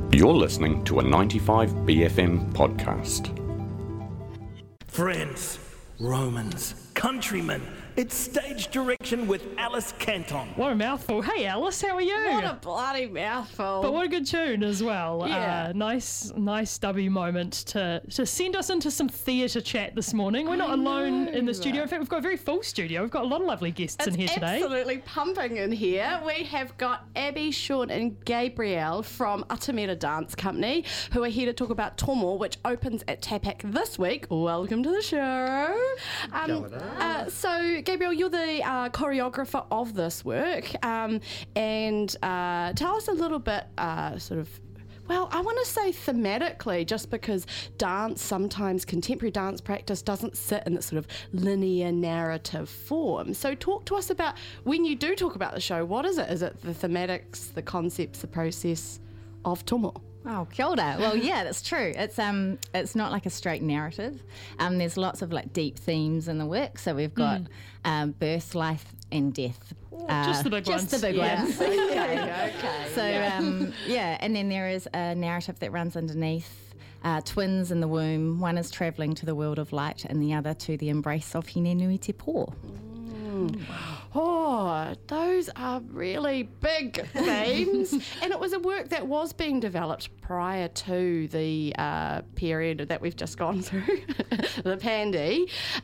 You're listening to a 95BFM podcast. Friends, Romans, countrymen, it's Stage Direction with Alice Canton. What a mouthful. Hey Alice, how are you? What a bloody mouthful. But what a good tune as well. Yeah. Nice W moment to send us into some theatre chat this morning. We're not alone in the studio. In fact, we've got a very full studio. We've got a lot of lovely guests in here today. It's absolutely pumping in here. We have got Abby, Sean and Gabrielle from Atamira Dance Company who are here to talk about Tomo, which opens at Tapak this week. Welcome to the show. So, Gabrielle, you're the choreographer of this work, and tell us a little bit, I want to say thematically, just because dance, sometimes contemporary dance practice doesn't sit in that sort of linear narrative form. So talk to us about, when you do talk about the show, what is it? Is it the thematics, the concepts, the process of Tomo? Oh, kia ora. Well, yeah, that's true. It's not like a straight narrative. There's lots of like deep themes in the work. So we've got birth, life, and death. Just the big ones. Just the big ones. Okay. So and then there is a narrative that runs underneath. Twins in the womb. One is travelling to the world of light, and the other to the embrace of Hine Nui Te Po. Oh, those are really big themes. And it was a work that was being developed prior to the period that we've just gone through, the pandy.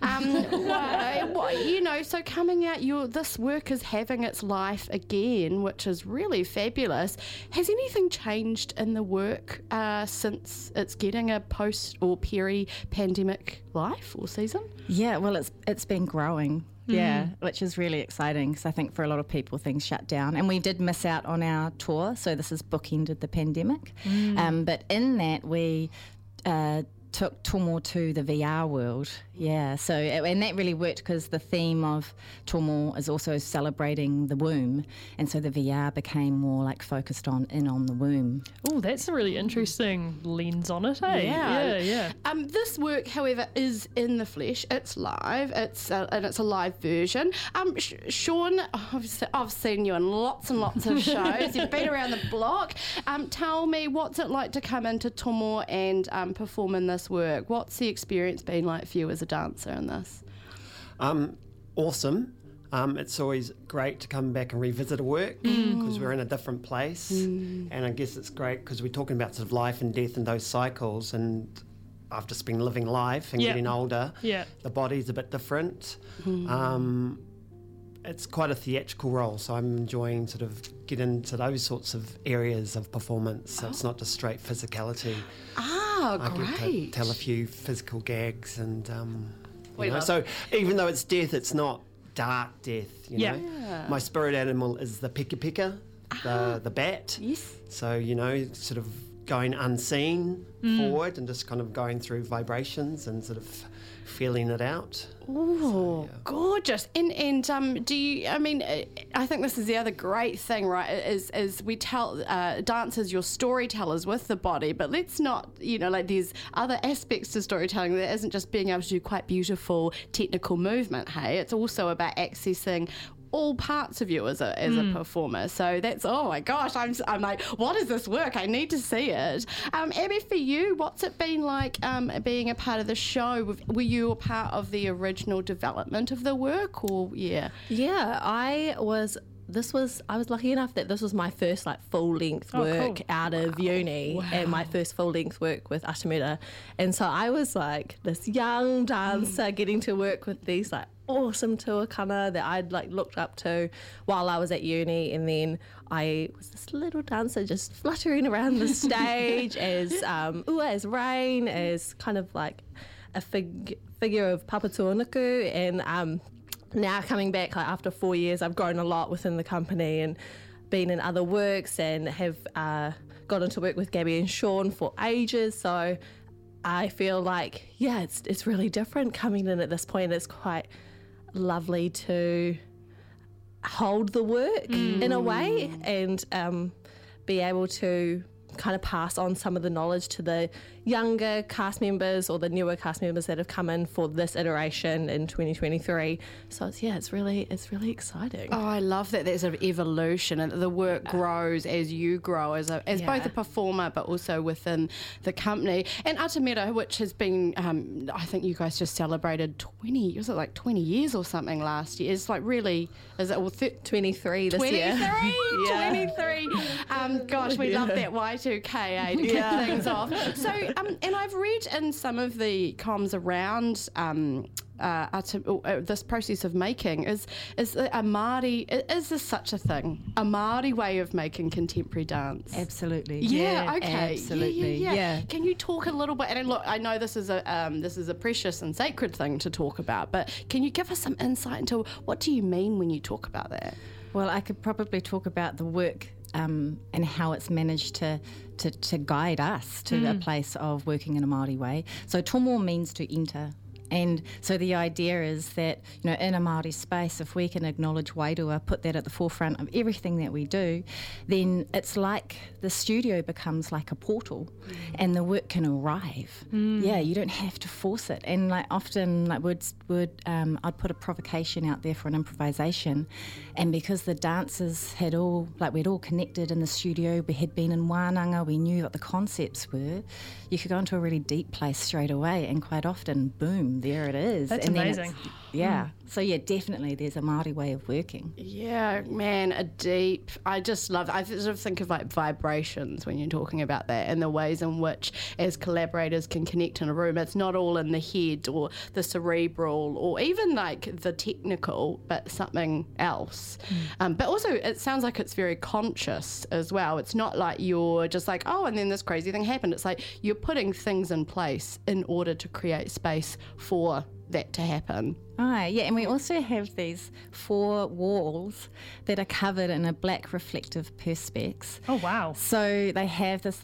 So coming out, this work is having its life again, which is really fabulous. Has anything changed in the work since it's getting a post or peri-pandemic life or season? Yeah, well, it's been growing. Yeah, which is really exciting because I think for a lot of people things shut down. And we did miss out on our tour, so this has bookended the pandemic. But in that we took Tomo to the VR world. Yeah, so and that really worked because the theme of Tomo is also celebrating the womb, and so the VR became more like focused on the womb. Oh, that's a really interesting lens on it, eh? Yeah. This work, however, is in the flesh. It's live. And it's a live version. Sean, I've seen you in lots and lots of shows. You've been around the block. Tell me, what's it like to come into Tomo and perform in this work? What's the experience been like for you as a dancer in this? Awesome. It's always great to come back and revisit a work because we're in a different place, and I guess it's great because we're talking about sort of life and death and those cycles, and I've just been living life and getting older. The body's a bit different. It's quite a theatrical role, so I'm enjoying sort of get into those sorts of areas of performance, so it's not just straight physicality. I get to tell a few physical gags, and so even though it's death, it's not dark death. You know, my spirit animal is the peka peka, the bat. Yes. So sort of going unseen forward and just kind of going through vibrations and sort of feeling it out. Oh, gorgeous. And do you, I think this is the other great thing, right, is we tell dancers, you're storytellers with the body, but let's not, there's other aspects to storytelling that isn't just being able to do quite beautiful technical movement, hey? It's also about accessing all parts of you as a performer. So that's, oh my gosh, I'm like, what is this work? I need to see it. Abby, for you, what's it been like being a part of the show? Were you a part of the original development of the work, or Yeah, I was lucky enough that this was my first full-length work out of uni and my first full-length work with Atamira. And so I was like this young dancer getting to work with these awesome tuakana that I'd looked up to while I was at uni, and then I was this little dancer just fluttering around the stage as rain, as kind of like a figure of Papa Tuanuku, and now coming back after 4 years, I've grown a lot within the company and been in other works and have gotten to work with Gabby and Sean for ages. So I feel like, it's really different coming in at this point. It's quite lovely to hold the work in a way and be able to kind of pass on some of the knowledge to the younger cast members or the newer cast members that have come in for this iteration in 2023. So it's really exciting. Oh, I love that there's an evolution and the work grows as you grow as both a performer but also within the company. And Atamira, which has been, I think you guys just celebrated 20 years or something last year. It's like really, is it 23 this year? 23. Gosh, we love that Y2K to kick things off. So, and I've read in some of the comms around this process of making is a Māori, is this such a thing? A Māori way of making contemporary dance? Absolutely. Yeah, okay. Absolutely. Yeah. Can you talk a little bit, and look, I know this is a precious and sacred thing to talk about, but can you give us some insight into what do you mean when you talk about that? Well, I could probably talk about the work and how it's managed to guide us to a place of working in a Māori way. So tomo means to enter. And so the idea is that, in a Māori space, if we can acknowledge wairua, put that at the forefront of everything that we do, then it's like the studio becomes like a portal and the work can arrive. Yeah, you don't have to force it. And often I'd put a provocation out there for an improvisation, and because the dancers we'd all connected in the studio, we had been in wānanga, we knew what the concepts were, you could go into a really deep place straight away, and quite often, boom, there it is. That's and amazing. So definitely there's a Māori way of working. Yeah, man, I just love, I sort of think of like vibrations when you're talking about that, and the ways in which as collaborators can connect in a room. It's not all in the head or the cerebral or even like the technical, but something else. But also it sounds like it's very conscious as well. It's not like you're just like, oh, and then this crazy thing happened. It's like you're putting things in place in order to create space for that to happen. And we also have these 4 walls that are covered in a black reflective perspex. Oh, wow. So they have this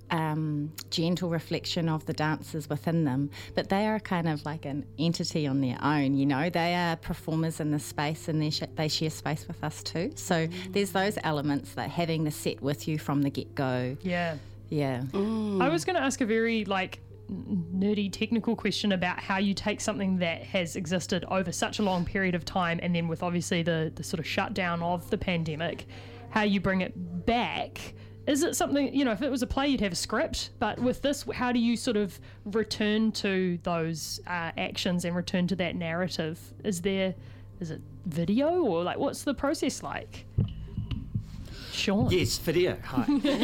gentle reflection of the dancers within them, but they are kind of like an entity on their own, They are performers in the space, and they share space with us too. So there's those elements, like having the set with you from the get-go. Yeah. I was going to ask a very nerdy technical question about how you take something that has existed over such a long period of time, and then with obviously the sort of shutdown of the pandemic, how you bring it back. Is it something, if it was a play, you'd have a script, but with this, how do you sort of return to those actions and return to that narrative? Is it video, or what's the process like? Sean? Yes, video. Hi.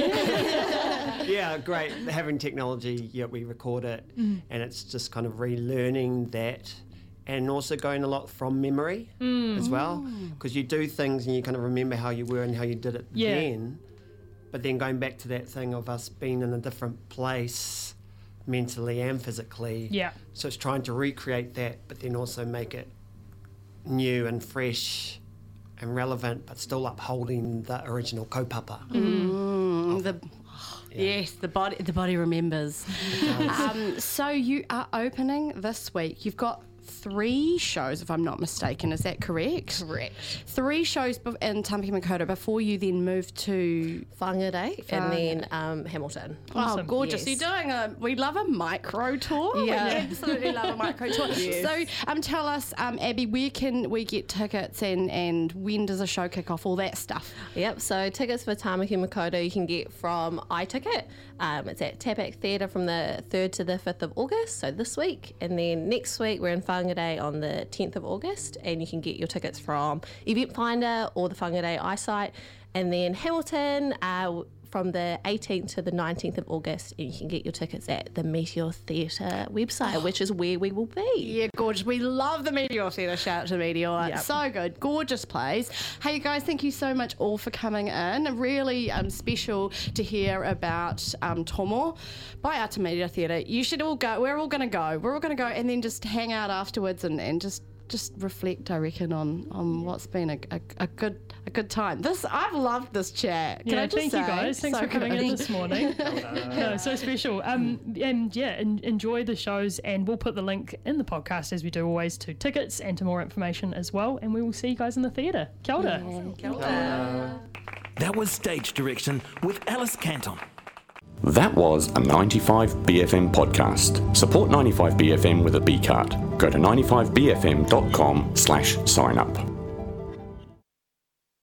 Yeah, great. Having technology, we record it, and it's just kind of relearning that, and also going a lot from memory as well, because you do things and you kind of remember how you were and how you did it then, but then going back to that thing of us being in a different place mentally and physically. Yeah. So it's trying to recreate that, but then also make it new and fresh and relevant, but still upholding the original kaupapa. Yes, the body remembers. So you are opening this week. You've got 3 shows, if I'm not mistaken. Is that correct? Correct. 3 shows in Tamaki Makaurau before you then move to Whangarei and then Hamilton. Awesome. Oh, gorgeous. Yes. You're doing we love a micro tour. Yeah. We absolutely love a micro tour. Yes. So tell us, Abby, where can we get tickets and when does the show kick off, all that stuff? Yep, so tickets for Tamaki Makaurau you can get from iTicket. It's at Tapak Theatre from the 3rd to the 5th of August, so this week. And then next week we're in Whangarei on the 10th of August, and you can get your tickets from Event Finder or the Whangarei iSite. And then Hamilton from the 18th to the 19th of August, and you can get your tickets at the Meteor Theatre website, which is where we will be. Yeah, gorgeous. We love the Meteor Theatre. Shout out to Meteor. Yep. So good. Gorgeous plays. Hey, guys, thank you so much all for coming in. Really special to hear about Tomo by Atamira Theatre. You should all go. We're all going to go. We're all going to go and then just hang out afterwards and just reflect, I reckon, on what's been a good time. I've loved this chat. Can I just thank say? You guys. Thanks for coming in this morning. No, so special. Enjoy the shows, and we'll put the link in the podcast, as we do always, to tickets and to more information as well. And we will see you guys in the theatre. Kia ora. That was Stage Direction with Alice Canton. That was a 95BFM podcast. Support 95BFM with a B card. Go to 95BFM.com/sign up.